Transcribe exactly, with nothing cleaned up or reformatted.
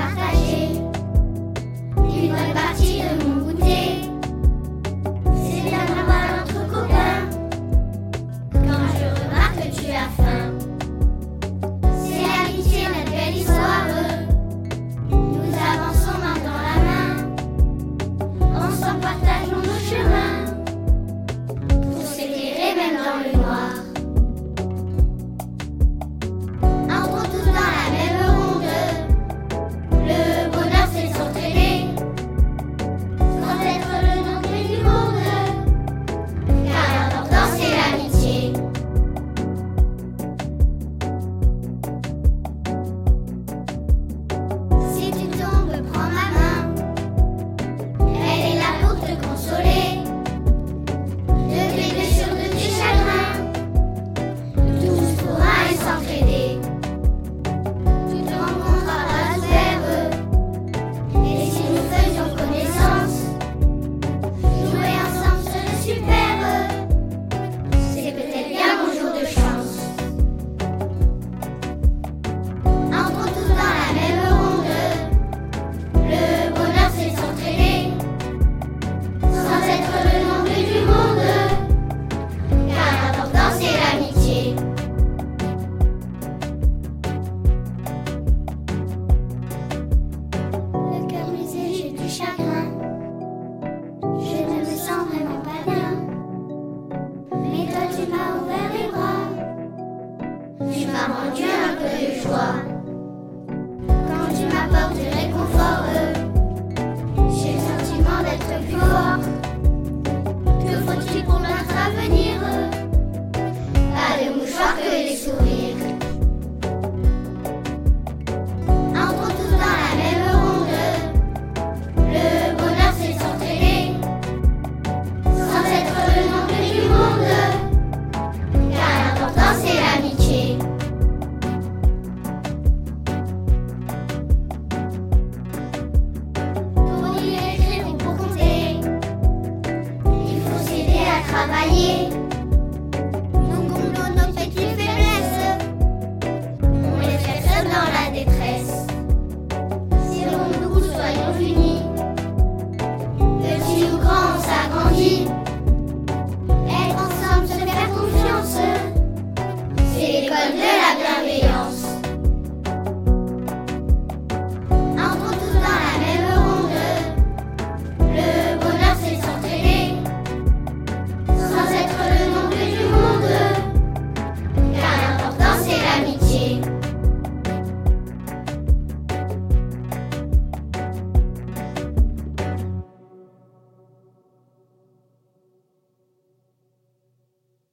partager une bonne partie de mon goûter. C'est bien d'avoir entre copains quand je remarque que tu as faim. C'est l'amitié, notre belle histoire. Nous avançons main dans la main. Ensemble partageons nos chemins pour s'éclairer même dans le noir. Entrons tous dans la même ronde. Le bonheur c'est de s'entraider sans être le nombril du monde, car l'important c'est l'amitié. Si tu tombes, prends ma main. Elle est là pour te consoler de tes blessures, de tes chagrins. Tous pour un et s'entraider. Toute rencontre a pas ouvert. Et si nous faisions connaissance, jouer ensemble serait super. C'est peut-être bien mon jour de chance. Entrons tous dans la même ronde. Le bonheur c'est de s'entraider sans être le nombril du monde, car l'important c'est l'amitié. Le cœur brisé, j'ai du chagrin. Je ne me sens vraiment pas bien. Mais toi tu m'as ouvert les bras. Tu m'as rendu un peu de joie. Quand tu m'apportes du réconfort, j'ai le sentiment d'être plus fort. Que faut-il pour notre avenir? Pas de mouchoirs que des sourires. Entrons tous dans la même ronde. Le bonheur c'est de s'entraider sans être le nombril du monde, car l'important c'est l'amitié. Pour lire, écrire ou pour compter, il faut s'aider à travailler.